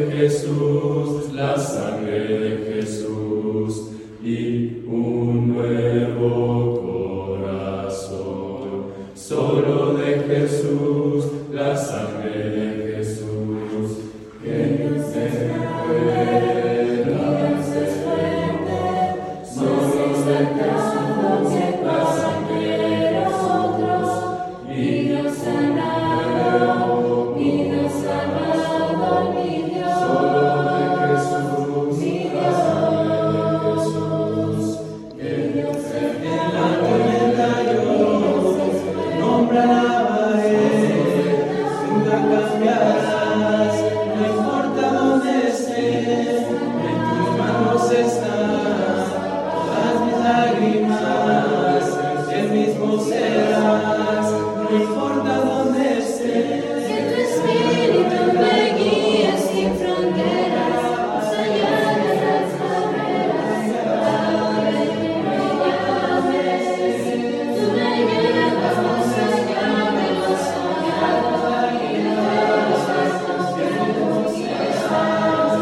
Jesús, la sangre de Jesús y un nuevo corazón. Solo de Jesús, la sangre de Jesús, que se pueda hacer fuerte. Solo de Jesús, la sangre de nosotros, y nos sanado, y nos sanado, mi Dios. Solo de Jesús, mi Dios, que Dios en la tormenta yo nombra la pared, nunca cambiarás, no importa dónde estés, en tus manos están todas mis lágrimas, el mismo serás, no importa dónde estés. Que tu espíritu me guíe sin fronteras, más allá de las barreras, a donde tú me llames. Tú me llevas más allá de lo soñado y de los actos que tú quieras.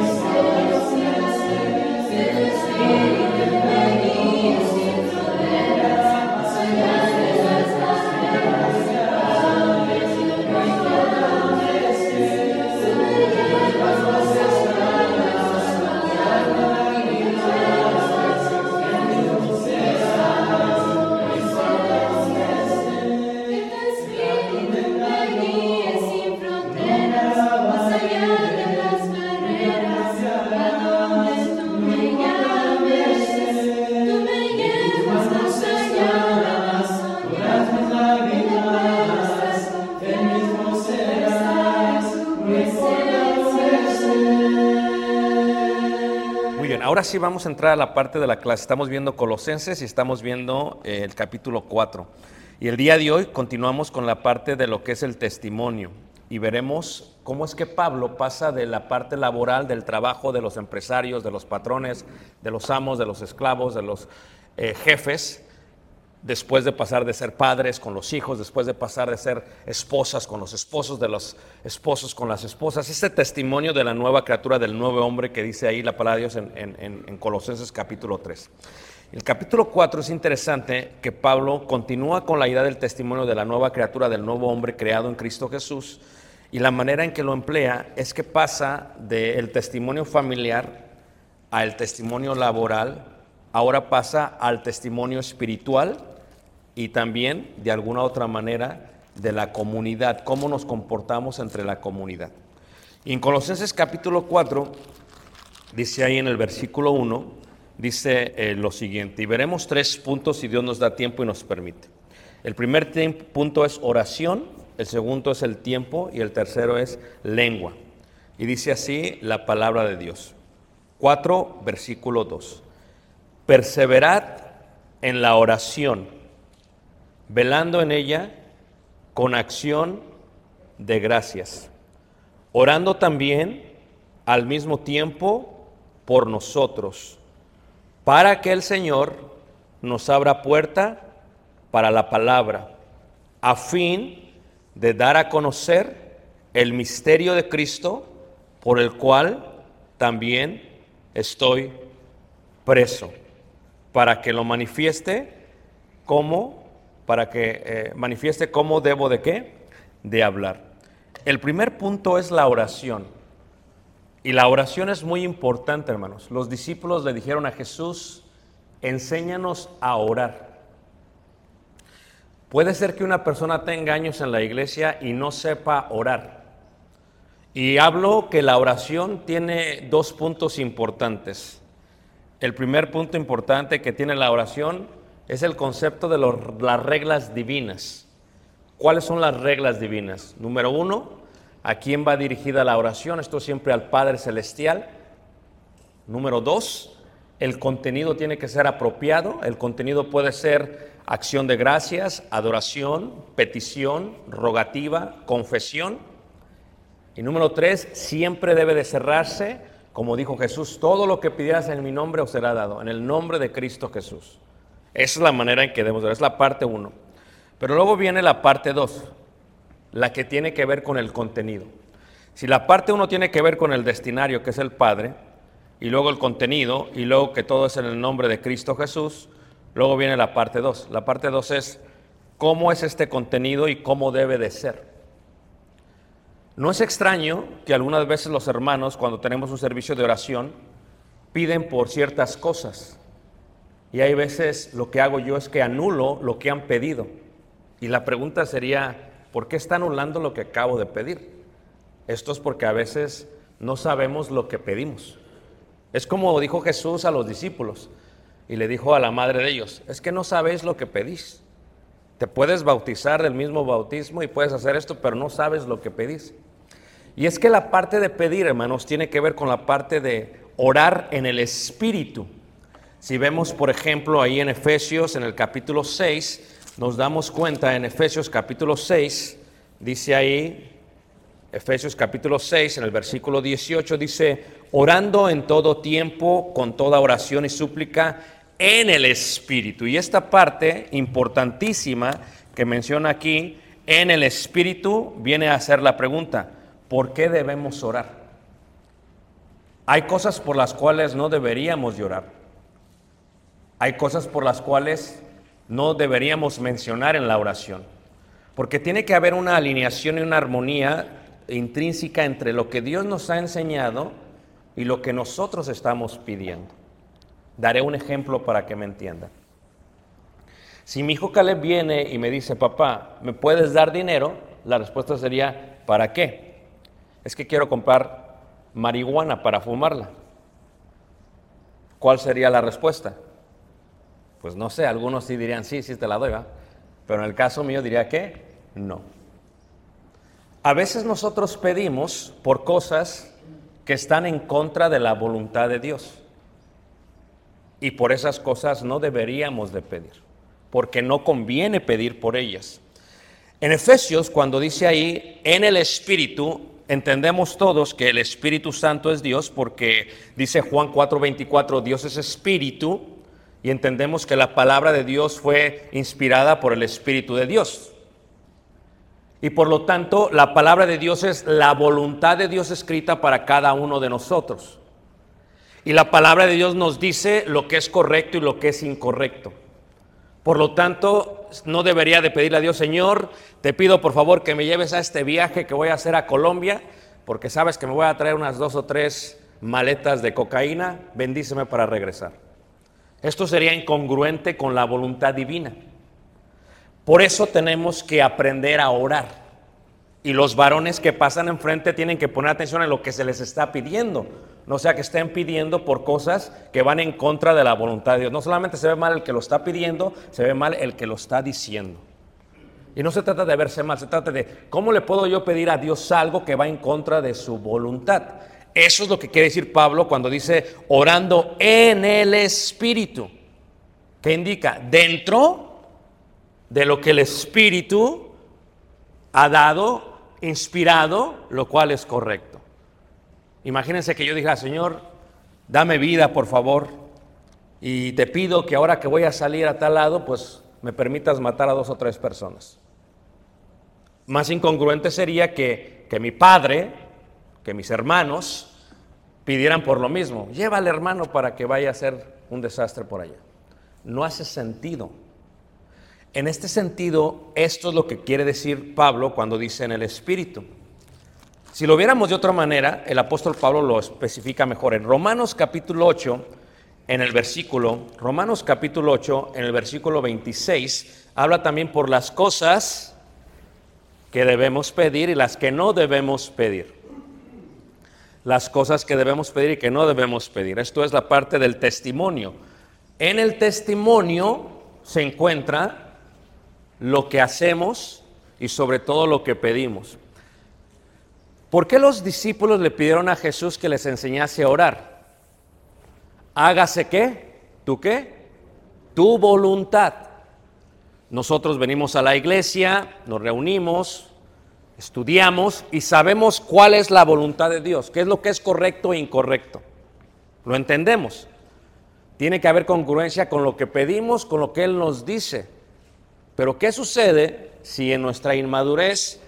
Que tu espíritu me guíe sin fronteras, más allá de las barreras, a donde tú me llames. Tú me llevas más allá de lo soñado y de los actos que tú quieras. Que tu espíritu me guíe sin fronteras, más allá de las barreras, a donde tú me llames. Tú me llevas más allá de lo soñado y de los actos que tú quieras. Tu presencia. Muy bien, ahora sí vamos a entrar a la parte de la clase. Estamos viendo Colosenses y estamos viendo el capítulo 4. Y el día de hoy continuamos con la parte de lo que es el testimonio. Y veremos cómo es que Pablo pasa de la parte laboral, del trabajo de los empresarios, de los patrones, de los amos, de los esclavos, de los jefes, después de pasar de ser padres con los hijos, después de pasar de ser esposas con los esposos, de los esposos con las esposas. Este testimonio de la nueva criatura, del nuevo hombre que dice ahí la palabra de Dios en Colosenses capítulo 3. El capítulo 4 es interesante que Pablo continúa con la idea del testimonio de la nueva criatura, del nuevo hombre creado en Cristo Jesús, y la manera en que lo emplea es que pasa del testimonio familiar al testimonio laboral, ahora pasa al testimonio espiritual y también de alguna otra manera de la comunidad, cómo nos comportamos entre la comunidad. Y en Colosenses capítulo 4 dice ahí en el versículo 1, dice lo siguiente, y veremos 3 puntos si Dios nos da tiempo y nos permite. El primer punto es oración, el segundo es el tiempo y el tercero es lengua. Y dice así la palabra de Dios. 4, versículo 2. Perseverad en la oración, velando en ella con acción de gracias, orando también al mismo tiempo por nosotros, para que el Señor nos abra puerta para la palabra, a fin de dar a conocer el misterio de Cristo, por el cual también estoy preso, para que lo manifieste manifieste cómo debo de qué, de hablar. El primer punto es la oración. Y la oración es muy importante, hermanos. Los discípulos le dijeron a Jesús, enséñanos a orar. Puede ser que una persona tenga años en la iglesia y no sepa orar. Y hablo que la oración tiene 2 puntos importantes. El primer punto importante que tiene la oración es el concepto de las reglas divinas. ¿Cuáles son las reglas divinas? Número 1, ¿a quién va dirigida la oración? Esto siempre al Padre Celestial. Número 2, el contenido tiene que ser apropiado. El contenido puede ser acción de gracias, adoración, petición, rogativa, confesión. Y número 3, siempre debe de cerrarse, como dijo Jesús, todo lo que pidieras en mi nombre os será dado, en el nombre de Cristo Jesús. Esa es la manera en que debemos ver, es la parte 1. Pero luego viene la parte 2, la que tiene que ver con el contenido. Si la parte 1 tiene que ver con el destinario, que es el Padre, y luego el contenido, y luego que todo es en el nombre de Cristo Jesús, luego viene la parte 2. La parte 2 es cómo es este contenido y cómo debe de ser. No es extraño que algunas veces los hermanos, cuando tenemos un servicio de oración, piden por ciertas cosas. Y hay veces lo que hago yo es que anulo lo que han pedido. Y la pregunta sería, ¿por qué está anulando lo que acabo de pedir? Esto es porque a veces no sabemos lo que pedimos. Es como dijo Jesús a los discípulos y le dijo a la madre de ellos, es que no sabéis lo que pedís. Te puedes bautizar del mismo bautismo y puedes hacer esto, pero no sabes lo que pedís. Y es que la parte de pedir, hermanos, tiene que ver con la parte de orar en el Espíritu. Si vemos, por ejemplo, ahí en Efesios, en el capítulo 6, nos damos cuenta en Efesios capítulo 6, dice ahí, Efesios capítulo 6, en el versículo 18, dice, orando en todo tiempo, con toda oración y súplica, en el Espíritu. Y esta parte importantísima que menciona aquí, en el Espíritu, viene a hacer la pregunta, ¿por qué debemos orar? Hay cosas por las cuales no deberíamos llorar. Hay cosas por las cuales no deberíamos mencionar en la oración. Porque tiene que haber una alineación y una armonía intrínseca entre lo que Dios nos ha enseñado y lo que nosotros estamos pidiendo. Daré un ejemplo para que me entiendan. Si mi hijo Caleb viene y me dice, papá, ¿me puedes dar dinero? La respuesta sería, ¿para qué? Es que quiero comprar marihuana para fumarla. ¿Cuál sería la respuesta? Pues no sé, algunos sí dirían, sí te la doy, ¿va? Pero en el caso mío diría que no. A veces nosotros pedimos por cosas que están en contra de la voluntad de Dios. Y por esas cosas no deberíamos de pedir, porque no conviene pedir por ellas. En Efesios, cuando dice ahí, en el Espíritu, entendemos todos que el Espíritu Santo es Dios, porque dice Juan 4:24, Dios es Espíritu, y entendemos que la palabra de Dios fue inspirada por el Espíritu de Dios. Y por lo tanto, la palabra de Dios es la voluntad de Dios escrita para cada uno de nosotros. Y la palabra de Dios nos dice lo que es correcto y lo que es incorrecto. Por lo tanto, no debería de pedirle a Dios, Señor, te pido por favor que me lleves a este viaje que voy a hacer a Colombia, porque sabes que me voy a traer unas 2 o 3 maletas de cocaína, bendíceme para regresar. Esto sería incongruente con la voluntad divina. Por eso tenemos que aprender a orar. Y los varones que pasan enfrente tienen que poner atención en lo que se les está pidiendo. No sea que estén pidiendo por cosas que van en contra de la voluntad de Dios. No solamente se ve mal el que lo está pidiendo, se ve mal el que lo está diciendo. Y no se trata de verse mal, se trata de ¿cómo le puedo yo pedir a Dios algo que va en contra de su voluntad? Eso es lo que quiere decir Pablo cuando dice orando en el Espíritu. ¿Qué indica? Dentro de lo que el Espíritu ha dado, inspirado, lo cual es correcto. Imagínense que yo dijera, Señor, dame vida, por favor, y te pido que ahora que voy a salir a tal lado, pues me permitas matar a 2 o 3 personas. Más incongruente sería que mi padre, que mis hermanos pidieran por lo mismo. Lleva al hermano para que vaya a hacer un desastre por allá. No hace sentido. En este sentido, esto es lo que quiere decir Pablo cuando dice en el Espíritu. Si lo viéramos de otra manera, el apóstol Pablo lo especifica mejor. En Romanos capítulo 8, en el versículo 26, habla también por las cosas que debemos pedir y las que no debemos pedir. Las cosas que debemos pedir y que no debemos pedir. Esto es la parte del testimonio. En el testimonio se encuentra lo que hacemos y sobre todo lo que pedimos. ¿Por qué los discípulos le pidieron a Jesús que les enseñase a orar? Hágase ¿qué? ¿Tú qué? Tu voluntad. Nosotros venimos a la iglesia, nos reunimos, estudiamos y sabemos cuál es la voluntad de Dios, qué es lo que es correcto e incorrecto. Lo entendemos. Tiene que haber congruencia con lo que pedimos, con lo que Él nos dice. Pero ¿qué sucede si en nuestra inmadurez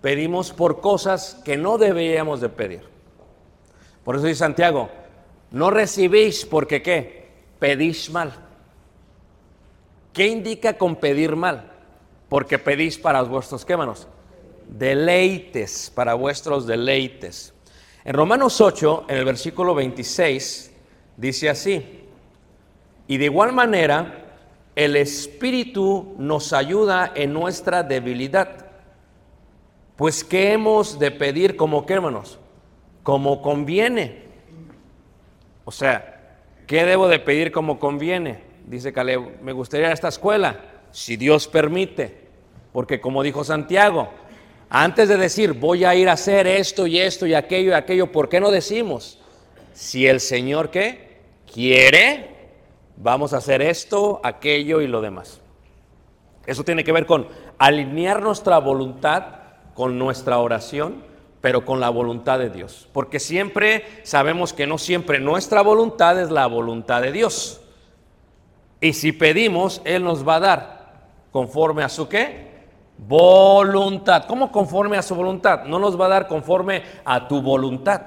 pedimos por cosas que no deberíamos de pedir. Por eso dice Santiago, no recibís porque ¿qué? Pedís mal. ¿Qué indica con pedir mal? Porque pedís para vuestros, ¿qué, hermanos? Deleites, para vuestros deleites. En Romanos 8, en el versículo 26, dice así, y de igual manera, el Espíritu nos ayuda en nuestra debilidad. Pues ¿qué hemos de pedir como qué, hermanos? Como conviene. O sea, ¿qué debo de pedir como conviene? Dice Caleb, me gustaría ir a esta escuela, si Dios permite. Porque como dijo Santiago, antes de decir voy a ir a hacer esto y aquello, ¿por qué no decimos? Si el Señor ¿qué? Quiere, vamos a hacer esto, aquello y lo demás. Eso tiene que ver con alinear nuestra voluntad con nuestra oración, pero con la voluntad de Dios. Porque siempre sabemos que no siempre nuestra voluntad es la voluntad de Dios. Y si pedimos, Él nos va a dar conforme a su ¿qué? Voluntad. ¿Cómo conforme a su voluntad? No nos va a dar conforme a tu voluntad.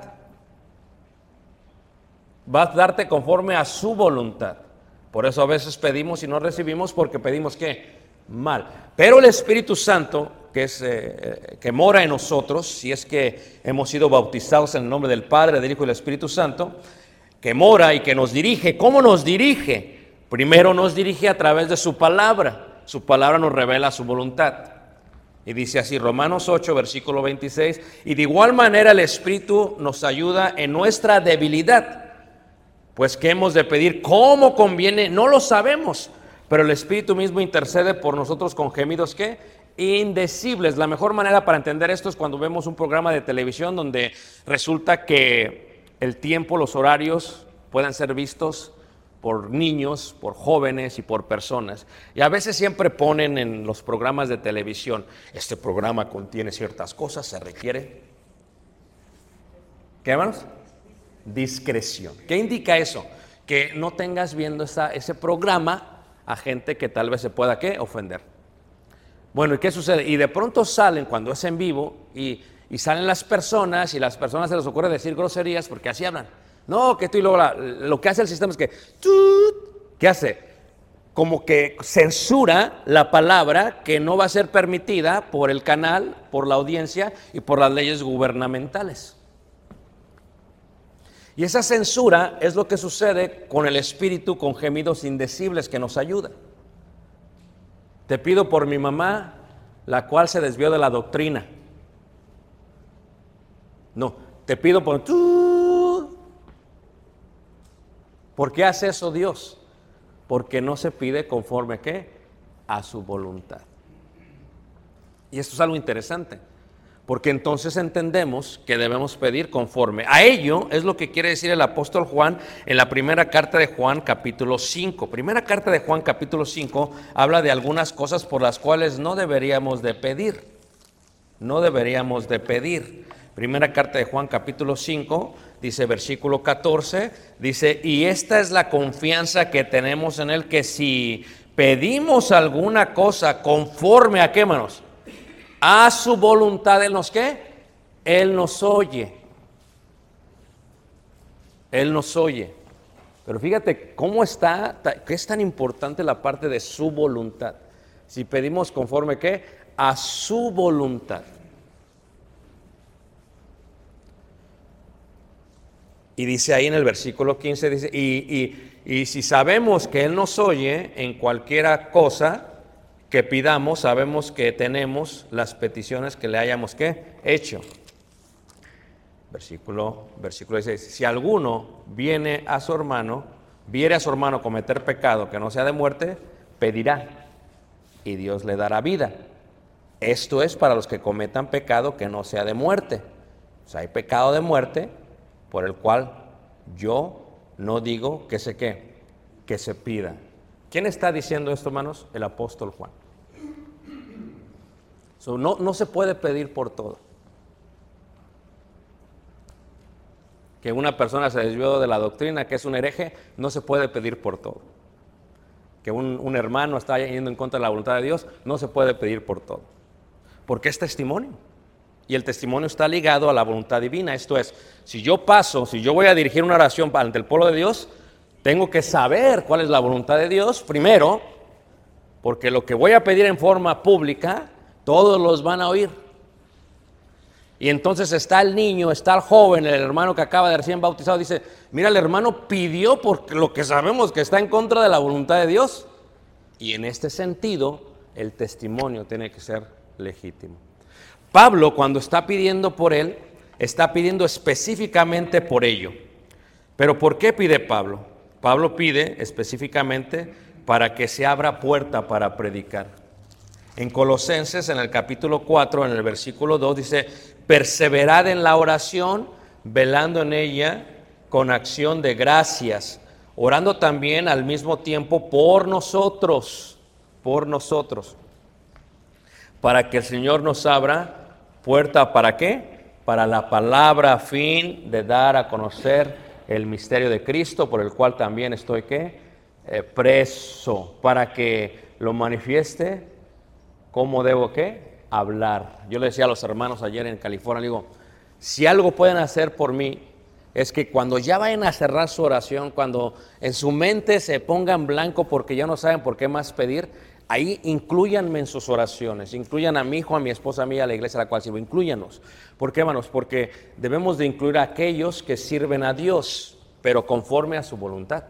Va a darte conforme a su voluntad. Por eso a veces pedimos y no recibimos porque pedimos ¿qué? Mal. Pero el Espíritu Santo, que mora en nosotros, si es que hemos sido bautizados en el nombre del Padre, del Hijo y del Espíritu Santo, que mora y que nos dirige. ¿Cómo nos dirige? Primero nos dirige a través de su palabra. Su palabra nos revela su voluntad. Y dice así, Romanos 8, versículo 26, y de igual manera el Espíritu nos ayuda en nuestra debilidad. Pues ¿qué hemos de pedir? ¿Cómo conviene? No lo sabemos, pero el Espíritu mismo intercede por nosotros con gemidos ¿qué? Indecibles. La mejor manera para entender esto es cuando vemos un programa de televisión donde resulta que el tiempo, los horarios pueden ser vistos por niños, por jóvenes y por personas. Y a veces siempre ponen en los programas de televisión, este programa contiene ciertas cosas, se requiere, ¿qué, hermanos? Discreción. ¿Qué indica eso? Que no tengas viendo ese programa a gente que tal vez se pueda, ¿qué? Ofender. Bueno, ¿y qué sucede? Y de pronto salen, cuando es en vivo, y salen las personas, y las personas se les ocurre decir groserías porque así hablan. No, que tú y luego lo que hace el sistema es que, ¿qué hace? Como que censura la palabra que no va a ser permitida por el canal, por la audiencia y por las leyes gubernamentales. Y esa censura es lo que sucede con el Espíritu, con gemidos indecibles que nos ayuda. Te pido por mi mamá, la cual se desvió de la doctrina. No, te pido por tú. ¿Por qué hace eso Dios? Porque no se pide conforme ¿qué? A su voluntad. Y esto es algo interesante, porque entonces entendemos que debemos pedir conforme a ello. Es lo que quiere decir el apóstol Juan en la primera carta de Juan capítulo 5. Primera carta de Juan capítulo 5 habla de algunas cosas por las cuales no deberíamos de pedir. No deberíamos de pedir. Primera carta de Juan capítulo 5 dice versículo 14, dice, y esta es la confianza que tenemos en Él, que si pedimos alguna cosa conforme a qué, hermanos, a su voluntad, Él nos ¿qué? Él nos oye. Él nos oye. Pero fíjate cómo está, que es tan importante la parte de su voluntad. Si pedimos conforme ¿qué? A su voluntad. Y dice ahí en el versículo 15, dice, y si sabemos que Él nos oye en cualquiera cosa que pidamos, sabemos que tenemos las peticiones que le hayamos ¿qué? Hecho. Versículo 16, si alguno viere a su hermano cometer pecado que no sea de muerte, pedirá y Dios le dará vida. Esto es para los que cometan pecado que no sea de muerte. O sea, hay pecado de muerte por el cual yo no digo que se ¿qué? Que se pida. ¿Quién está diciendo esto, hermanos? El apóstol Juan. No se puede pedir por todo. Que una persona se desvió de la doctrina, que es un hereje, no se puede pedir por todo. Que un hermano está yendo en contra de la voluntad de Dios, no se puede pedir por todo. Porque es testimonio. Y el testimonio está ligado a la voluntad divina. Esto es, si yo voy a dirigir una oración ante el pueblo de Dios, tengo que saber cuál es la voluntad de Dios primero, porque lo que voy a pedir en forma pública, todos los van a oír. Y entonces está el niño, está el joven, el hermano que acaba de recién bautizado, dice, mira, el hermano pidió por lo que sabemos que está en contra de la voluntad de Dios. Y en este sentido, el testimonio tiene que ser legítimo. Pablo, cuando está pidiendo por él, está pidiendo específicamente por ello. ¿Pero por qué pide Pablo? Pablo pide específicamente para que se abra puerta para predicar. En Colosenses, en el capítulo 4, en el versículo 2, dice, perseverad en la oración, velando en ella con acción de gracias, orando también al mismo tiempo por nosotros, para que el Señor nos abra puerta, ¿para qué? Para la palabra, a fin de dar a conocer el misterio de Cristo, por el cual también estoy, ¿qué? Preso, para que lo manifieste. ¿Cómo debo qué? Hablar. Yo le decía a los hermanos ayer en California, le digo, si algo pueden hacer por mí, es que cuando ya vayan a cerrar su oración, cuando en su mente se pongan blanco porque ya no saben por qué más pedir, ahí inclúyanme en sus oraciones, incluyan a mi hijo, a mi esposa, a mí, a la iglesia a la cual sirvo, inclúyanos. ¿Por qué, hermanos? Porque debemos de incluir a aquellos que sirven a Dios, pero conforme a su voluntad.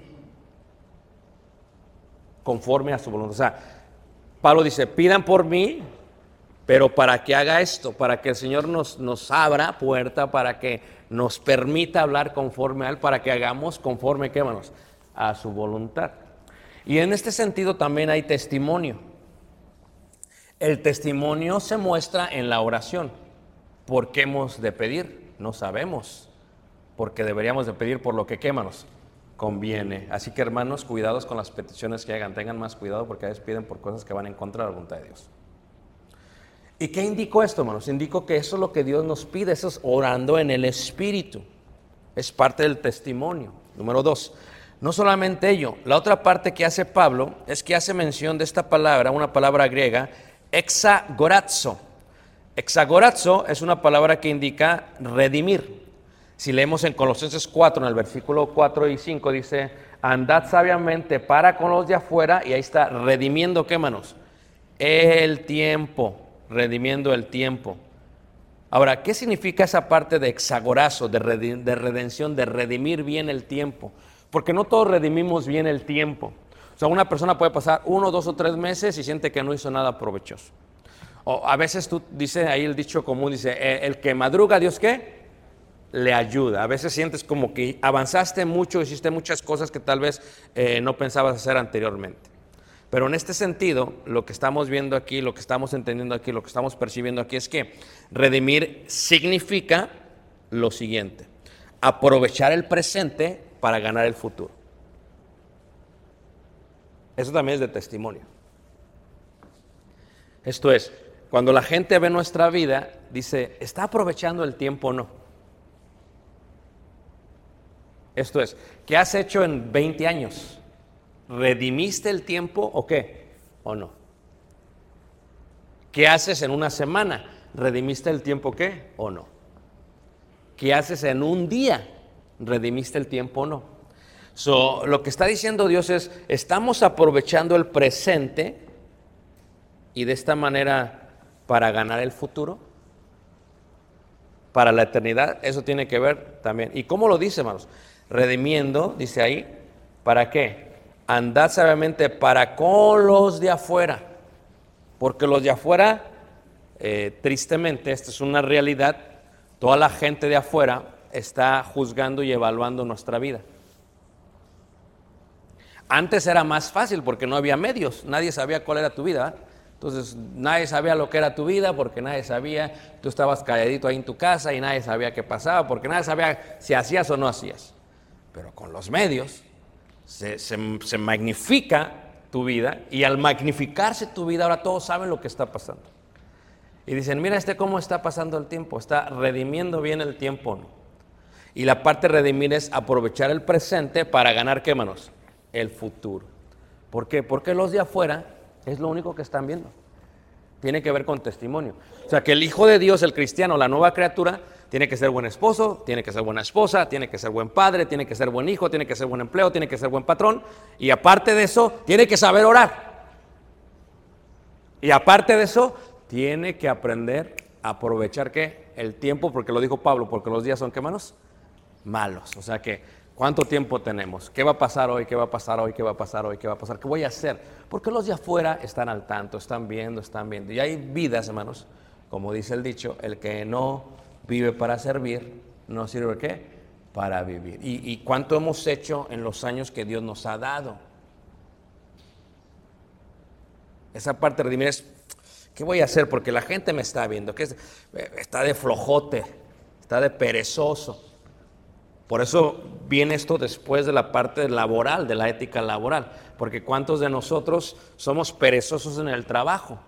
Conforme a su voluntad. O sea, Pablo dice, pidan por mí, pero para que haga esto, para que el Señor nos abra puerta, para que nos permita hablar conforme a Él, para que hagamos conforme, ¿qué, hermanos? A su voluntad. Y en este sentido también hay testimonio. El testimonio se muestra en la oración. ¿Por qué hemos de pedir? No sabemos, porque deberíamos de pedir por lo que, ¿qué, hermanos? Conviene. Así que, hermanos, cuidados con las peticiones que hagan, tengan más cuidado porque a veces piden por cosas que van en contra de la voluntad de Dios. ¿Y qué indicó esto, hermanos? Indicó que eso es lo que Dios nos pide, eso es orando en el Espíritu. Es parte del testimonio. Número 2, no solamente ello, la otra parte que hace Pablo es que hace mención de esta palabra, una palabra griega, exagorazo. Exagorazo es una palabra que indica redimir. Si leemos en Colosenses 4, en el versículo 4 y 5, dice, andad sabiamente para con los de afuera, y ahí está, redimiendo, ¿qué, hermanos? El tiempo, redimiendo el tiempo. Ahora, ¿qué significa esa parte de exagorazo, de redención, de redimir bien el tiempo? Porque no todos redimimos bien el tiempo. O sea, una persona puede pasar 1, 2 o 3 meses y siente que no hizo nada provechoso. O a veces tú, dice ahí el dicho común, dice, el que madruga, ¿Dios qué? Le ayuda. A veces sientes como que avanzaste mucho, hiciste muchas cosas que tal vez no pensabas hacer anteriormente. Pero en este sentido, lo que estamos viendo aquí, lo que estamos entendiendo aquí, lo que estamos percibiendo aquí es que redimir significa lo siguiente: aprovechar el presente para ganar el futuro. Eso también es de testimonio. Esto es, cuando la gente ve nuestra vida, dice, ¿está aprovechando el tiempo o no? Esto es, ¿qué has hecho en 20 años? ¿Redimiste el tiempo o qué? ¿O no? ¿Qué haces en una semana? ¿Redimiste el tiempo qué? ¿O no? ¿Qué haces en un día? ¿Redimiste el tiempo o no? Lo que está diciendo Dios es, estamos aprovechando el presente y de esta manera para ganar el futuro, para la eternidad. Eso tiene que ver también. ¿Y cómo lo dice, hermanos? Redimiendo, dice ahí, ¿para qué? Andad sabiamente para con los de afuera, porque los de afuera, tristemente, esta es una realidad, toda la gente de afuera está juzgando y evaluando nuestra vida. Antes era más fácil porque no había medios, nadie sabía cuál era tu vida, ¿eh? Entonces nadie sabía lo que era tu vida porque nadie sabía, tú estabas calladito ahí en tu casa y nadie sabía qué pasaba porque nadie sabía si hacías o no hacías. Pero con los medios se magnifica tu vida, y al magnificarse tu vida ahora todos saben lo que está pasando. Y dicen, mira cómo está pasando el tiempo, está redimiendo bien el tiempo, ¿no? Y la parte de redimir es aprovechar el presente para ganar, ¿qué, hermanos? El futuro. ¿Por qué? Porque los de afuera es lo único que están viendo. Tiene que ver con testimonio. O sea, que el Hijo de Dios, el cristiano, la nueva criatura, tiene que ser buen esposo, tiene que ser buena esposa, tiene que ser buen padre, tiene que ser buen hijo, tiene que ser buen empleo, tiene que ser buen patrón. Y aparte de eso, tiene que saber orar. Y aparte de eso, tiene que aprender a aprovechar, ¿qué? El tiempo, porque lo dijo Pablo, porque los días son, ¿qué, manos? Malos. O sea que, ¿cuánto tiempo tenemos? ¿Qué va a pasar hoy? ¿Qué va a pasar hoy? ¿Qué va a pasar hoy? ¿Qué va a pasar? ¿Qué voy a hacer? Porque los de afuera están al tanto, están viendo. Y hay vidas, hermanos, como dice el dicho, el que no vive para servir, no sirve ¿qué? Para vivir. ¿Y cuánto hemos hecho en los años que Dios nos ha dado? Esa parte de redimir es, ¿qué voy a hacer? Porque la gente me está viendo, que está de flojote, está de perezoso. Por eso viene esto después de la parte laboral, de la ética laboral, porque ¿cuántos de nosotros somos perezosos en el trabajo?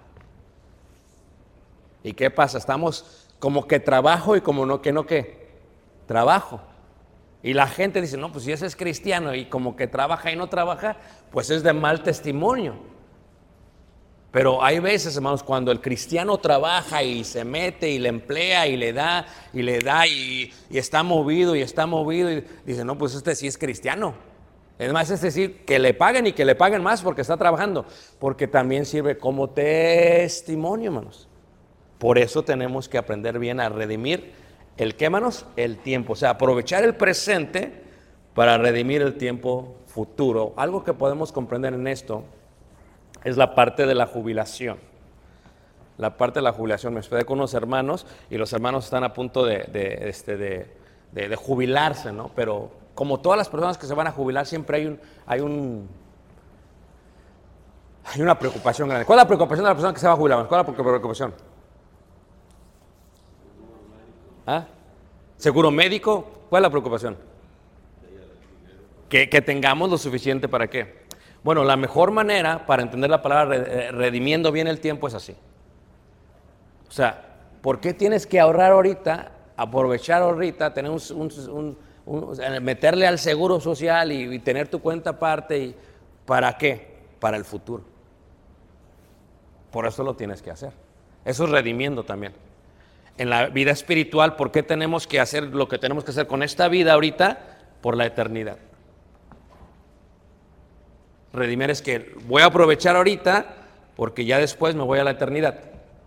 ¿Y qué pasa? Estamos como que trabajo y como no que trabajo. Y la gente dice, no, pues si ese es cristiano y como que trabaja y no trabaja, pues es de mal testimonio. Pero hay veces, hermanos, cuando el cristiano trabaja y se mete y le emplea y le da y está movido y dice, no, pues este sí es cristiano. Es más, es decir, que le paguen y que le paguen más porque está trabajando, porque también sirve como testimonio, hermanos. Por eso tenemos que aprender bien a redimir el qué, hermanos, el tiempo. O sea, aprovechar el presente para redimir el tiempo futuro. Algo que podemos comprender en esto es la parte de la jubilación. La parte de la jubilación. Me hospedé con unos hermanos y los hermanos están a punto de jubilarse, ¿no? Pero como todas las personas que se van a jubilar, siempre hay una preocupación grande. ¿Cuál es la preocupación de la persona que se va a jubilar? ¿Cuál es la preocupación? ¿Ah? ¿Seguro médico? ¿Cuál es la preocupación? Que tengamos lo suficiente para qué. Bueno, la mejor manera para entender la palabra redimiendo bien el tiempo es así. O sea, ¿por qué tienes que ahorrar ahorita, aprovechar ahorita, tener meterle al seguro social y tener tu cuenta aparte? Y ¿para qué? Para el futuro. Por eso lo tienes que hacer. Eso es redimiendo también. En la vida espiritual, ¿por qué tenemos que hacer lo que tenemos que hacer con esta vida ahorita? Por la eternidad. Redimir es que voy a aprovechar ahorita porque ya después me voy a la eternidad.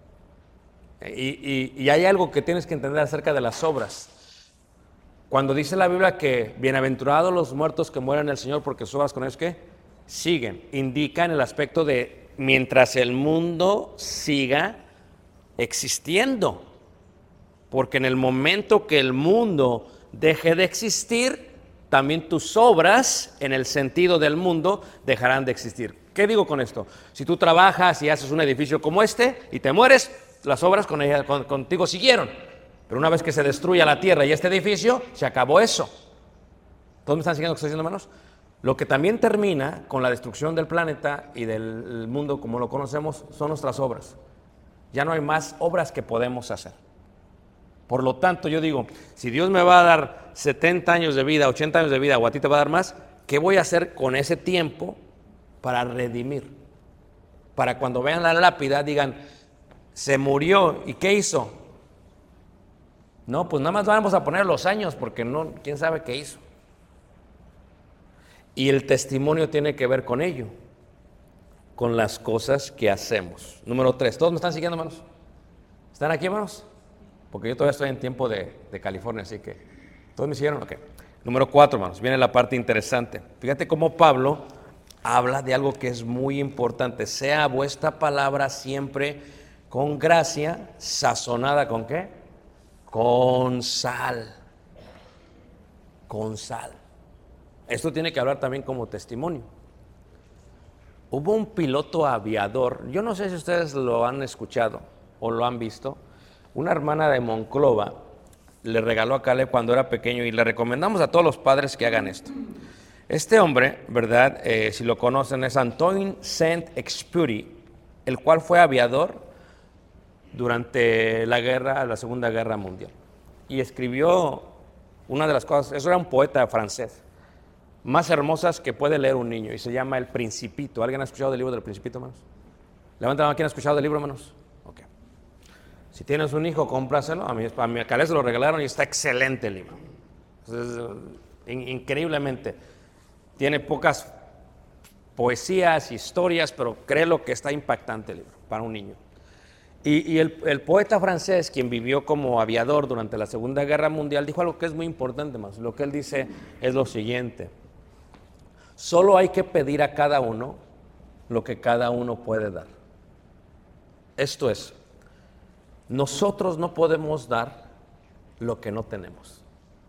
Y hay algo que tienes que entender acerca de las obras. Cuando dice la Biblia que bienaventurados los muertos que mueren en el Señor porque sus obras con ellos ¿qué? Siguen. Indica en el aspecto de mientras el mundo siga existiendo. Porque en el momento que el mundo deje de existir, también tus obras, en el sentido del mundo, dejarán de existir. ¿Qué digo con esto? Si tú trabajas y haces un edificio como este y te mueres, las obras contigo siguieron. Pero una vez que se destruya la tierra y este edificio, se acabó eso. ¿Todos me están siguiendo lo que estoy diciendo, hermanos? Lo que también termina con la destrucción del planeta y del mundo como lo conocemos son nuestras obras. Ya no hay más obras que podemos hacer. Por lo tanto, yo digo, si Dios me va a dar 70 años de vida, 80 años de vida, o a ti te va a dar más, ¿qué voy a hacer con ese tiempo para redimir? Para cuando vean la lápida digan, se murió, ¿y qué hizo? No, pues nada más vamos a poner los años, porque no, quién sabe qué hizo. Y el testimonio tiene que ver con ello, con las cosas que hacemos. Número 3, ¿todos me están siguiendo, hermanos? ¿Están aquí, hermanos? Porque yo todavía estoy en tiempo de California, así que ¿todos me siguieron? Ok. Número 4, hermanos, viene la parte interesante. Fíjate cómo Pablo habla de algo que es muy importante. Sea vuestra palabra siempre con gracia, sazonada ¿con qué? Con sal. Con sal. Esto tiene que hablar también como testimonio. Hubo un piloto aviador, yo no sé si ustedes lo han escuchado o lo han visto. Una hermana de Monclova le regaló a Caleb cuando era pequeño y le recomendamos a todos los padres que hagan esto. Este hombre, ¿verdad? Si lo conocen, es Antoine Saint-Exupéry, el cual fue aviador durante la Segunda Guerra Mundial. Y escribió una de las cosas, eso era un poeta francés, más hermosas que puede leer un niño, y se llama El Principito. ¿Alguien ha escuchado del libro del Principito, hermanos? Levanten la mano, ¿quién ha escuchado del libro, hermanos? Si tienes un hijo, cómpraselo. A mi Caleb se lo regalaron y está excelente el libro. Increíblemente. Tiene pocas poesías, historias, pero créelo que está impactante el libro para un niño. Y el poeta francés, quien vivió como aviador durante la Segunda Guerra Mundial, dijo algo que es muy importante, más. Lo que él dice es lo siguiente: solo hay que pedir a cada uno lo que cada uno puede dar. Esto es, nosotros no podemos dar lo que no tenemos.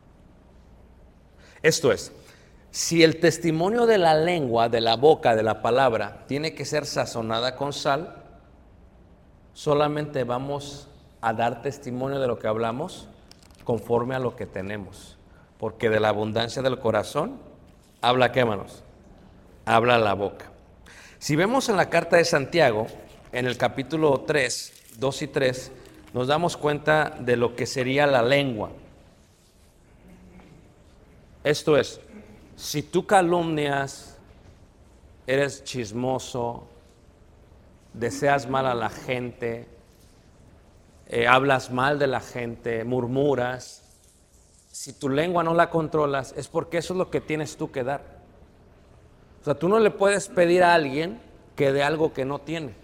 Esto es, si el testimonio de la lengua, de la boca, de la palabra, tiene que ser sazonada con sal, solamente vamos a dar testimonio de lo que hablamos conforme a lo que tenemos. Porque de la abundancia del corazón, habla, ¿qué, hermanos? Habla la boca. Si vemos en la carta de Santiago, en el capítulo 3, 2 y 3, nos damos cuenta de lo que sería la lengua. Esto es, si tú calumnias, eres chismoso, deseas mal a la gente, hablas mal de la gente, murmuras, si tu lengua no la controlas, es porque eso es lo que tienes tú que dar. O sea, tú no le puedes pedir a alguien que dé algo que no tiene.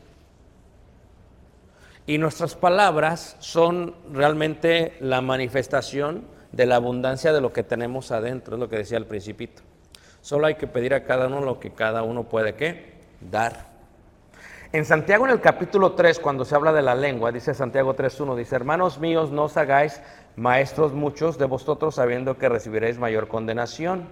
Y nuestras palabras son realmente la manifestación de la abundancia de lo que tenemos adentro, es lo que decía el Principito. Solo hay que pedir a cada uno lo que cada uno puede, ¿qué? Dar. En Santiago, en el capítulo 3, cuando se habla de la lengua, dice Santiago 3:1, dice: hermanos míos, no os hagáis maestros muchos de vosotros, sabiendo que recibiréis mayor condenación.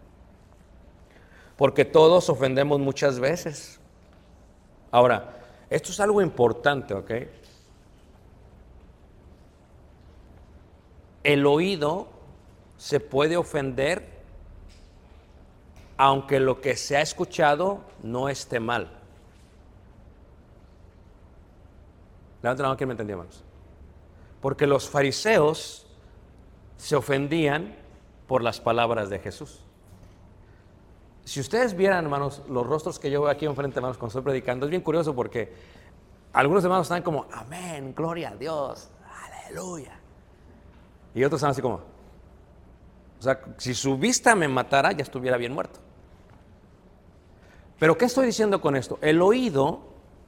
Porque todos ofendemos muchas veces. Ahora, esto es algo importante, ¿ok? El oído se puede ofender aunque lo que se ha escuchado no esté mal. Levanten la mano, ¿quién me entendió, hermanos? Porque los fariseos se ofendían por las palabras de Jesús. Si ustedes vieran, hermanos, los rostros que yo veo aquí enfrente, hermanos, cuando estoy predicando, es bien curioso porque algunos hermanos están como, amén, gloria a Dios, aleluya. Y otros están así como, o sea, si su vista me matara, ya estuviera bien muerto. Pero ¿qué estoy diciendo con esto? El oído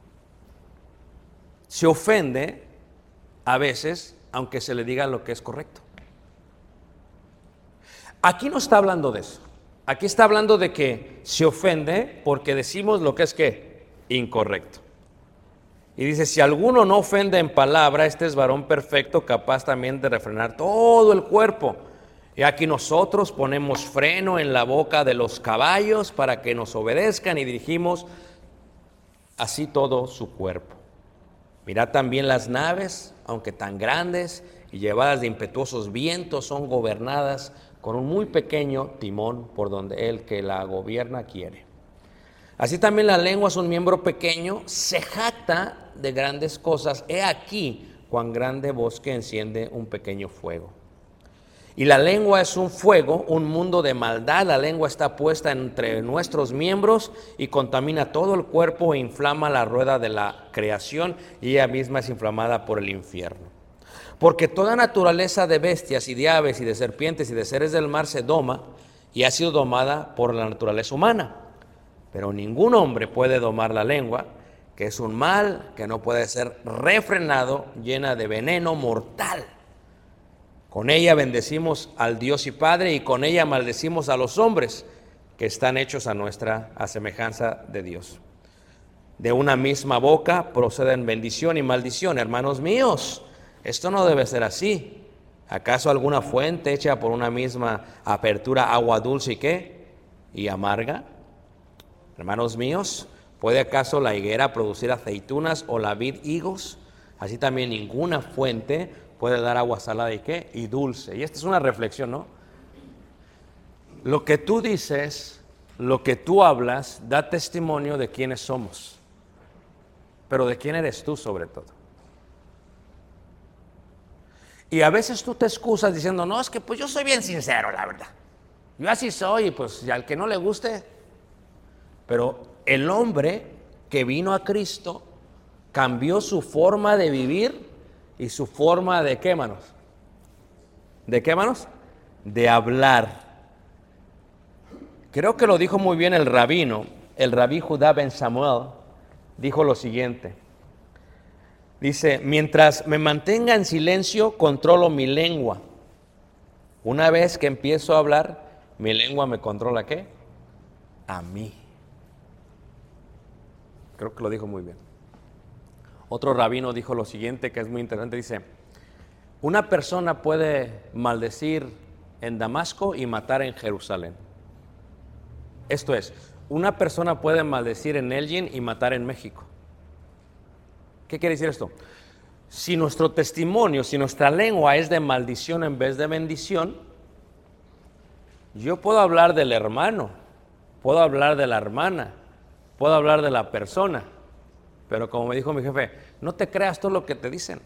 se ofende a veces, aunque se le diga lo que es correcto. Aquí no está hablando de eso. Aquí está hablando de que se ofende porque decimos lo que es ¿qué? Incorrecto. Y dice, si alguno no ofende en palabra, este es varón perfecto, capaz también de refrenar todo el cuerpo. Y aquí nosotros ponemos freno en la boca de los caballos para que nos obedezcan y dirigimos así todo su cuerpo. Mirad también las naves, aunque tan grandes y llevadas de impetuosos vientos, son gobernadas con un muy pequeño timón por donde el que la gobierna quiere. Así también la lengua es un miembro pequeño, se jacta de grandes cosas. He aquí cuán grande bosque enciende un pequeño fuego. Y la lengua es un fuego, un mundo de maldad. La lengua está puesta entre nuestros miembros y contamina todo el cuerpo e inflama la rueda de la creación, y ella misma es inflamada por el infierno. Porque toda naturaleza de bestias y de aves y de serpientes y de seres del mar se doma y ha sido domada por la naturaleza humana. Pero ningún hombre puede domar la lengua, que es un mal que no puede ser refrenado, llena de veneno mortal. Con ella bendecimos al Dios y Padre, y con ella maldecimos a los hombres que están hechos a semejanza de Dios. De una misma boca proceden bendición y maldición. Hermanos míos, esto no debe ser así. ¿Acaso alguna fuente hecha por una misma apertura agua dulce y qué? ¿Y amarga? Hermanos míos, ¿puede acaso la higuera producir aceitunas o la vid higos? Así también ninguna fuente puede dar agua salada y qué? Y dulce. Y esta es una reflexión, ¿no? Lo que tú dices, lo que tú hablas, da testimonio de quiénes somos. Pero de quién eres tú sobre todo. Y a veces tú te excusas diciendo, no, es que pues yo soy bien sincero, la verdad. Yo así soy, y pues y al que no le guste. Pero el hombre que vino a Cristo cambió su forma de vivir y su forma de qué, hermanos. ¿De qué, hermanos? De hablar. Creo que lo dijo muy bien el rabino, el rabí Judá ben Samuel, dijo lo siguiente. Dice, mientras me mantenga en silencio, controlo mi lengua. Una vez que empiezo a hablar, mi lengua me controla, ¿qué? A mí. Creo que lo dijo muy bien. Otro rabino dijo lo siguiente, que es muy interesante, dice, una persona puede maldecir en Damasco y matar en Jerusalén. Esto es, una persona puede maldecir en Elgin y matar en México. ¿Qué quiere decir esto? Si nuestro testimonio, si nuestra lengua es de maldición en vez de bendición, yo puedo hablar del hermano, puedo hablar de la hermana, puedo hablar de la persona, pero como me dijo mi jefe, no te creas todo lo que te dicen.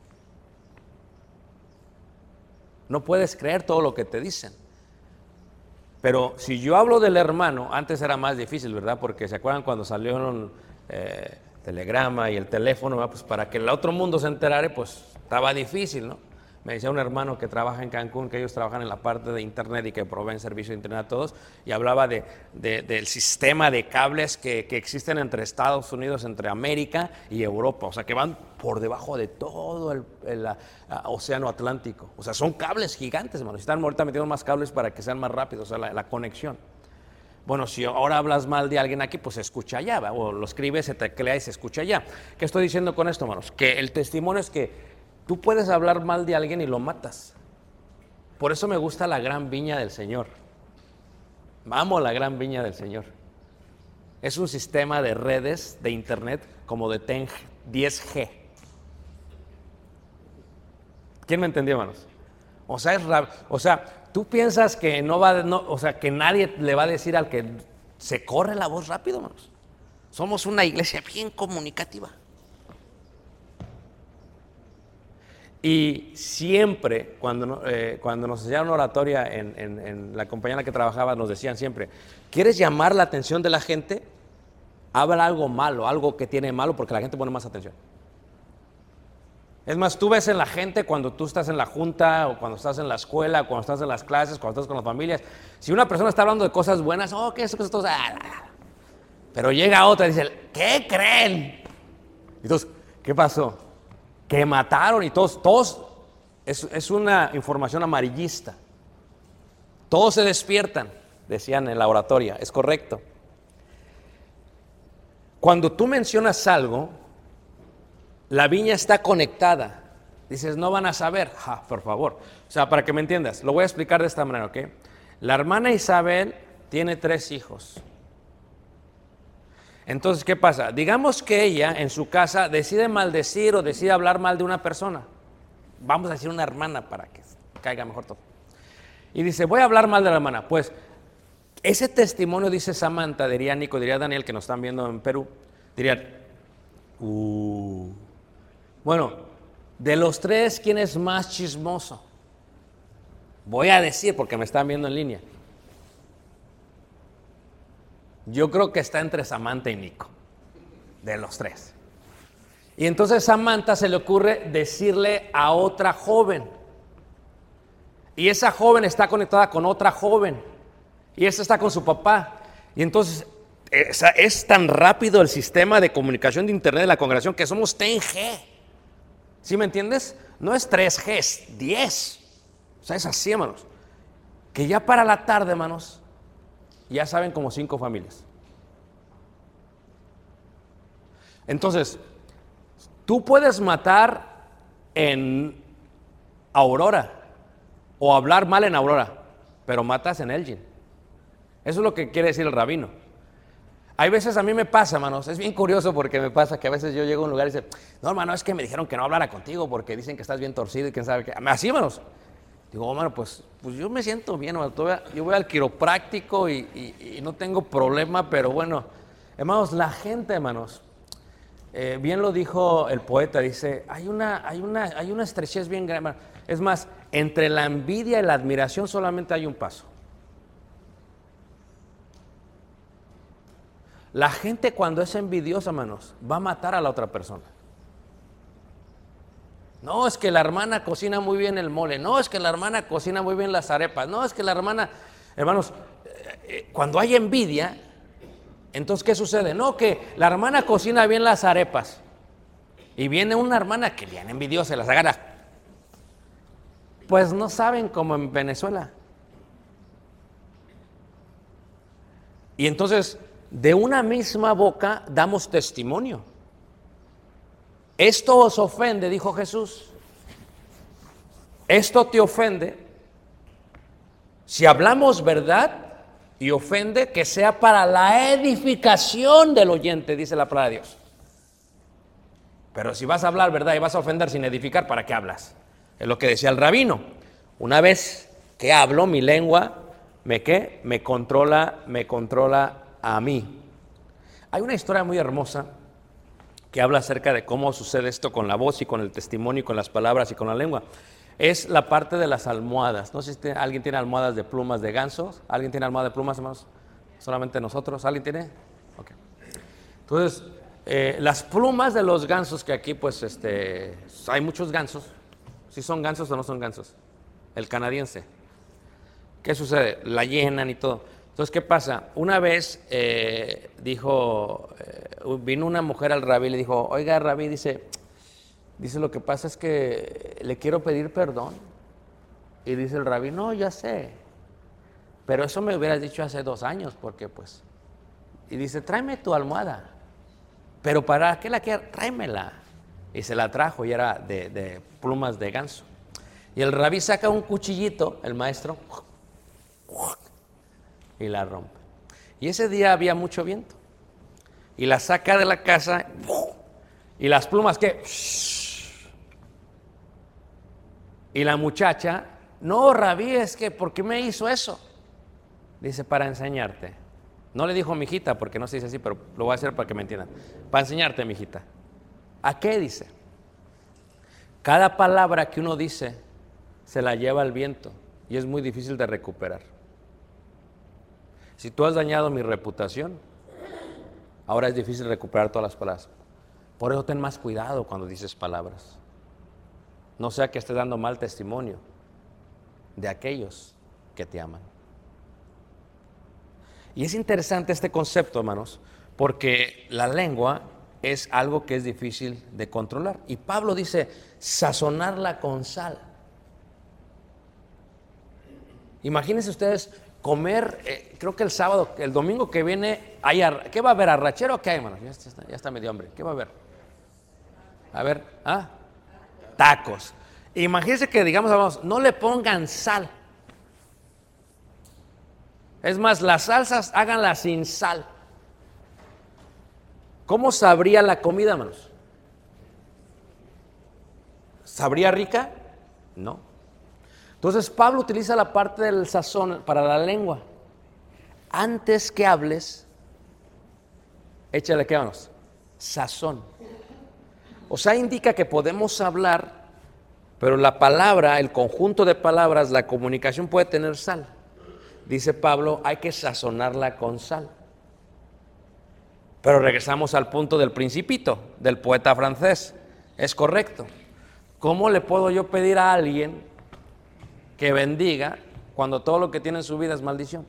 No puedes creer todo lo que te dicen. Pero si yo hablo del hermano, antes era más difícil, ¿verdad? Porque se acuerdan cuando salieron telegrama y el teléfono, ¿verdad? Pues para que el otro mundo se enterara, pues estaba difícil, ¿no? Me decía un hermano que trabaja en Cancún, que ellos trabajan en la parte de internet y que proveen servicio de internet a todos, y hablaba del sistema de cables que existen entre Estados Unidos, entre América y Europa, o sea, que van por debajo de todo el océano Atlántico. O sea, son cables gigantes, hermano. Están ahorita metiendo más cables para que sean más rápidos, o sea, la conexión. Bueno, si ahora hablas mal de alguien aquí, pues se escucha allá, ¿va? O lo escribes, se teclea y se escucha allá. ¿Qué estoy diciendo con esto, hermanos? Que el testimonio es que tú puedes hablar mal de alguien y lo matas. Por eso me gusta la gran viña del Señor. Amo la gran viña del Señor. Es un sistema de redes de internet como de 10G. ¿Quién me entendió, hermanos? O sea, tú piensas que que nadie le va a decir al que se corre la voz rápido, hermanos. Somos una iglesia bien comunicativa. Y siempre, cuando nos enseñaron oratoria en la compañía en la que trabajaba, nos decían siempre, ¿quieres llamar la atención de la gente? Habla algo malo, algo que tiene malo, porque la gente pone más atención. Es más, tú ves en la gente cuando tú estás en la junta, o cuando estás en la escuela, cuando estás en las clases, cuando estás con las familias. Si una persona está hablando de cosas buenas, ¿qué es eso? Pero llega otra y dice, ¿qué creen? Entonces, ¿qué pasó? Que mataron y todos es una información amarillista. Todos se despiertan, decían en la oratoria, es correcto. Cuando tú mencionas algo, la viña está conectada. Dices, no van a saber. Por favor. O sea, para que me entiendas, lo voy a explicar de esta manera, ¿ok? La hermana Isabel tiene 3 hijos. Entonces, ¿qué pasa? Digamos que ella en su casa decide maldecir o decide hablar mal de una persona. Vamos a decir una hermana para que caiga mejor todo. Y dice, voy a hablar mal de la hermana. Pues, ese testimonio, dice Samantha, diría Nico, diría Daniel, que nos están viendo en Perú, dirían, bueno, de los 3, ¿quién es más chismoso? Voy a decir, porque me están viendo en línea. Yo creo que está entre Samantha y Nico, de los 3. Y entonces Samantha se le ocurre decirle a otra joven. Y esa joven está conectada con otra joven. Y esa está con su papá. Y entonces es tan rápido el sistema de comunicación de internet de la congregación que somos 10G. ¿Sí me entiendes? No es 3G, es 10. O sea, es así, hermanos. Que ya para la tarde, hermanos, ya saben como 5 familias. Entonces, tú puedes matar en Aurora o hablar mal en Aurora, pero matas en Elgin. Eso es lo que quiere decir el rabino. Hay veces a mí me pasa, hermanos, es bien curioso porque me pasa que a veces yo llego a un lugar y dice, no, hermano, es que me dijeron que no hablara contigo porque dicen que estás bien torcido y quién sabe qué. Así, hermanos. Digo, hermano, pues yo me siento bien, hermano. Yo voy al quiropráctico y no tengo problema, pero bueno, hermanos, la gente, hermanos, bien lo dijo el poeta, dice, hay una estrechez bien grande. Es más, entre la envidia y la admiración solamente hay un paso. La gente cuando es envidiosa, hermanos, va a matar a la otra persona. No, es que la hermana cocina muy bien el mole. No, es que la hermana cocina muy bien las arepas. No, es que la hermana... Hermanos, cuando hay envidia, entonces ¿qué sucede? No, que la hermana cocina bien las arepas. Y viene una hermana que bien envidiosa, las agarra. Pues no saben como en Venezuela. Y entonces, de una misma boca damos testimonio. Esto os ofende, dijo Jesús. Esto te ofende. Si hablamos verdad y ofende, que sea para la edificación del oyente, dice la palabra de Dios. Pero si vas a hablar verdad y vas a ofender sin edificar, ¿para qué hablas? Es lo que decía el rabino. Una vez que hablo, mi lengua me controla a mí. Hay una historia muy hermosa que habla acerca de cómo sucede esto con la voz y con el testimonio y con las palabras y con la lengua. Es la parte de las almohadas. No sé si alguien tiene almohadas de plumas de gansos. ¿Alguien tiene almohada de plumas, hermanos? Solamente nosotros. ¿Alguien tiene? Okay. Entonces, las plumas de los gansos, que aquí pues hay muchos gansos. ¿Sí son gansos o no son gansos? El canadiense. ¿Qué sucede? La llenan y todo. Entonces, ¿qué pasa? Una vez vino una mujer al rabí y le dijo, oiga, rabí, dice, lo que pasa es que le quiero pedir perdón. Y dice el rabí, no, ya sé, pero eso me hubieras dicho hace 2 años, porque pues... Y dice, tráeme tu almohada. Pero ¿para qué la quieres? Tráemela. Y se la trajo y era de plumas de ganso. Y el rabí saca un cuchillito, el maestro, y la rompe. Y ese día había mucho viento. Y la saca de la casa, y las plumas, ¿qué? Y la muchacha, no, rabí, es que, ¿por qué me hizo eso? Dice, para enseñarte. No le dijo mijita, porque no se dice así, pero lo voy a hacer para que me entiendan. Para enseñarte, mijita. ¿A qué dice? Cada palabra que uno dice se la lleva el viento y es muy difícil de recuperar. Si tú has dañado mi reputación, ahora es difícil recuperar todas las palabras. Por eso ten más cuidado cuando dices palabras. No sea que estés dando mal testimonio de aquellos que te aman. Y es interesante este concepto, hermanos, porque la lengua es algo que es difícil de controlar. Y Pablo dice, sazonarla con sal. Imagínense ustedes comer, creo que el domingo que viene, ¿qué va a haber? ¿Arrachero o qué hay, hermanos? Ya está medio hambre. ¿Qué va a haber? A ver, tacos. Imagínense que digamos, no le pongan sal. Es más, las salsas háganlas sin sal. ¿Cómo sabría la comida, hermanos? ¿Sabría rica? No. Entonces Pablo utiliza la parte del sazón para la lengua. Antes que hables, échale, ¿qué, hermanos? Sazón. O sea, indica que podemos hablar, pero la palabra, el conjunto de palabras, la comunicación puede tener sal. Dice Pablo, hay que sazonarla con sal. Pero regresamos al punto del Principito, del poeta francés. Es correcto. ¿Cómo le puedo yo pedir a alguien que bendiga cuando todo lo que tiene en su vida es maldición?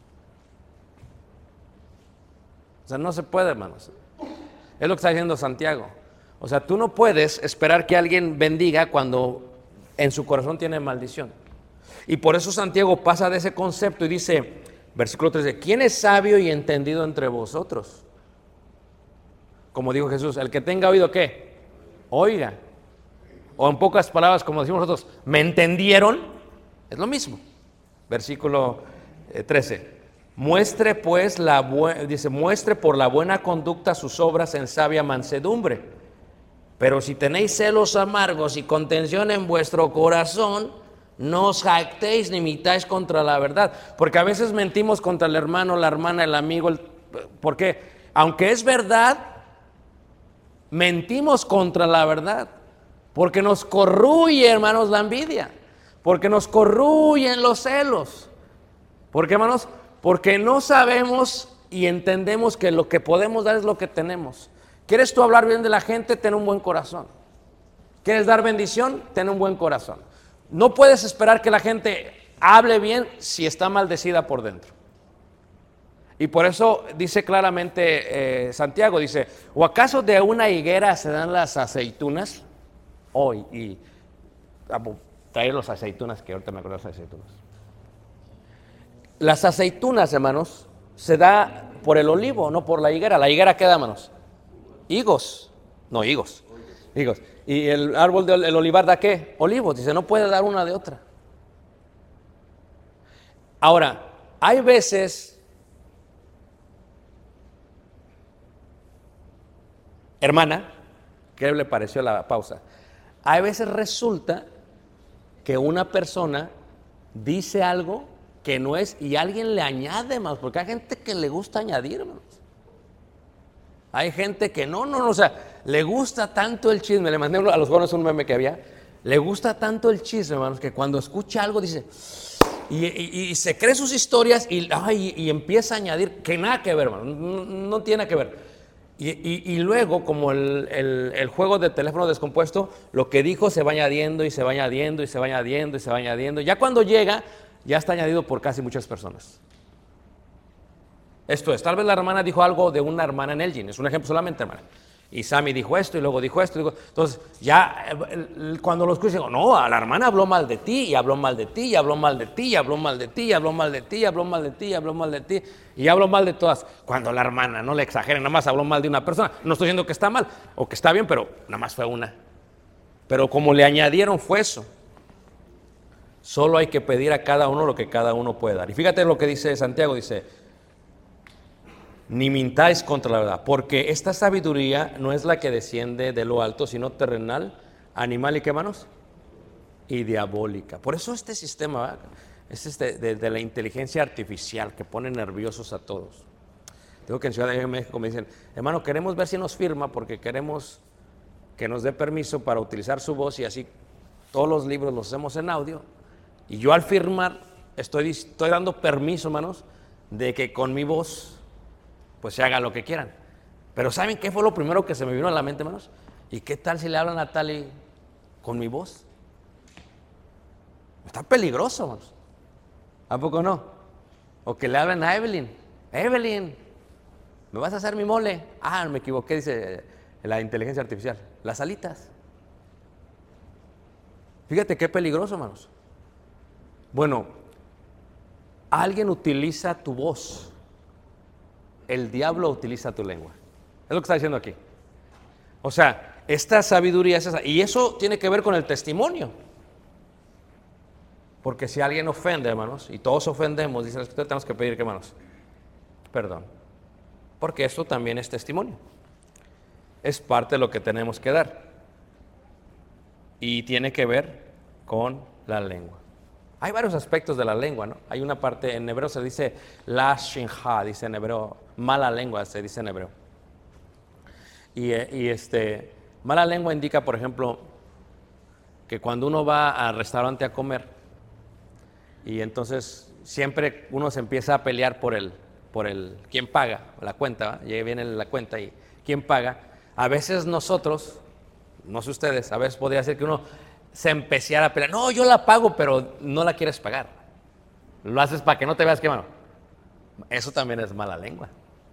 O sea, no se puede, hermanos. Es lo que está diciendo Santiago. O sea, tú no puedes esperar que alguien bendiga cuando en su corazón tiene maldición. Y por eso Santiago pasa de ese concepto y dice, versículo 13, ¿quién es sabio y entendido entre vosotros? Como dijo Jesús, el que tenga oído, ¿qué? Oiga. O en pocas palabras, como decimos nosotros, ¿me entendieron? Es lo mismo. Versículo 13. Muestre pues muestre por la buena conducta sus obras en sabia mansedumbre. Pero si tenéis celos amargos y contención en vuestro corazón, no os jactéis ni mitáis contra la verdad. Porque a veces mentimos contra el hermano, la hermana, el amigo. Porque aunque es verdad, mentimos contra la verdad. Porque nos corroye, hermanos, la envidia. Porque nos corroyen los celos. ¿Por qué, hermanos? Porque no sabemos y entendemos que lo que podemos dar es lo que tenemos. ¿Quieres tú hablar bien de la gente? Ten un buen corazón. ¿Quieres dar bendición? Ten un buen corazón. No puedes esperar que la gente hable bien si está maldecida por dentro. Y por eso dice claramente Santiago, dice, ¿o acaso de una higuera se dan las aceitunas? Hoy, traer las aceitunas, que ahorita me acuerdo de las aceitunas. Las aceitunas, hermanos, se da por el olivo, no por la higuera. La higuera, ¿qué da, hermanos? Higos. No, higos. Y el árbol del olivar da ¿qué? Olivos. Dice, no puede dar una de otra. Ahora, hay veces, hermana, ¿qué le pareció la pausa? Hay veces resulta que una persona dice algo que no es y alguien le añade más, porque hay gente que le gusta añadir, hermanos. Hay gente que no, o sea, le gusta tanto el chisme. Le mandé a los jóvenes un meme que había. Le gusta tanto el chisme, hermanos, que cuando escucha algo dice, y se cree sus historias y empieza a añadir, que nada que ver, hermano, no tiene nada que ver. Y luego, como el juego de teléfono descompuesto, lo que dijo se va añadiendo y se va añadiendo y se va añadiendo y se va añadiendo. Ya cuando llega, ya está añadido por casi muchas personas. Esto es, tal vez la hermana dijo algo de una hermana en Elgin, es un ejemplo solamente, hermana. Y Sammy dijo esto y luego dijo esto. Entonces, ya cuando lo escucho, digo, no, la hermana habló mal de ti, y habló mal de ti, y habló mal de ti, y habló mal de ti, y habló mal de ti, y habló mal de ti, y habló mal de ti, y habló mal de todas. Cuando la hermana, no le exageren, nada más habló mal de una persona. No estoy diciendo que está mal o que está bien, pero nada más fue una. Pero como le añadieron fue eso. Solo hay que pedir a cada uno lo que cada uno puede dar. Y fíjate lo que dice Santiago, dice, ni mintáis contra la verdad, porque esta sabiduría no es la que desciende de lo alto, sino terrenal, animal y qué, manos, y diabólica. Por eso este sistema es de la inteligencia artificial que pone nerviosos a todos. Digo que en Ciudad de México me dicen, hermano, queremos ver si nos firma porque queremos que nos dé permiso para utilizar su voz y así todos los libros los hacemos en audio. Y yo al firmar estoy dando permiso, hermanos, de que con mi voz pues se haga lo que quieran. Pero ¿saben qué fue lo primero que se me vino a la mente, hermanos? ¿Y qué tal si le hablan a Tali con mi voz? Está peligroso, hermanos. ¿A poco no? O que le hablen a Evelyn. Evelyn, ¿me vas a hacer mi mole? Ah, me equivoqué, dice la inteligencia artificial. Las alitas. Fíjate qué peligroso, hermanos. Bueno, alguien utiliza tu voz. El diablo utiliza tu lengua. Es lo que está diciendo aquí. O sea, esta sabiduría es esa. Y eso tiene que ver con el testimonio. Porque si alguien ofende, hermanos, y todos ofendemos, dice la Escritura, tenemos que pedir, ¿qué, hermanos? Perdón. Porque esto también es testimonio. Es parte de lo que tenemos que dar. Y tiene que ver con la lengua. Hay varios aspectos de la lengua, ¿no? Hay una parte, en hebreo se dice la shinha, dice en hebreo, mala lengua se dice en hebreo. Mala lengua indica, por ejemplo, que cuando uno va al restaurante a comer y entonces siempre uno se empieza a pelear por el quién paga la cuenta, ¿va? Y viene la cuenta y quién paga. A veces nosotros, no sé ustedes, a veces podría ser que uno se empezara a pelear. No, yo la pago, pero no la quieres pagar. Lo haces para que no te veas, ¿qué, mano? Eso también es mala lengua.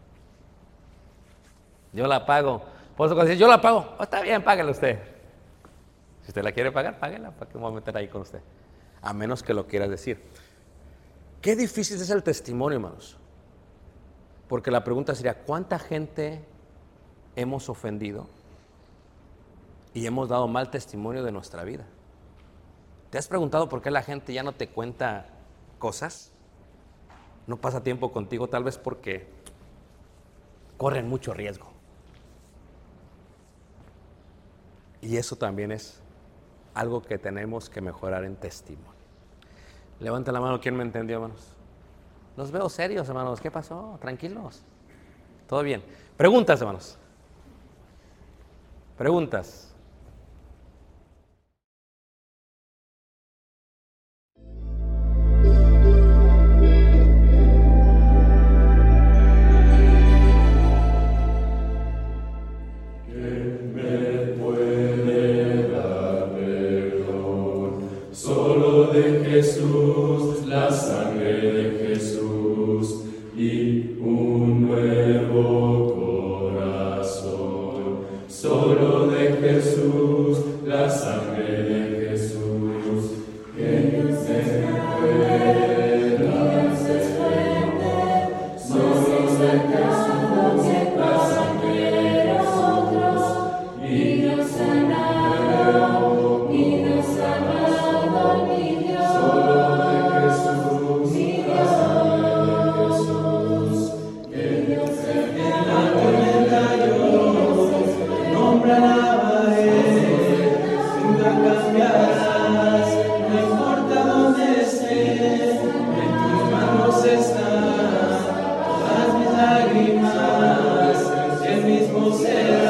Yo la pago. Por eso cuando dice, yo la pago, está bien, páguela usted. Si usted la quiere pagar, páguela. ¿Para qué me voy a meter ahí con usted? A menos que lo quieras decir. Qué difícil es el testimonio, hermanos. Porque la pregunta sería, ¿cuánta gente hemos ofendido y hemos dado mal testimonio de nuestra vida? ¿Te has preguntado por qué la gente ya no te cuenta cosas? No pasa tiempo contigo, tal vez porque corren mucho riesgo. Y eso también es algo que tenemos que mejorar en testimonio. Levanta la mano, ¿quién me entendió, hermanos? Los veo serios, hermanos. ¿Qué pasó? Tranquilos. ¿Todo bien? Preguntas, hermanos. Preguntas. sea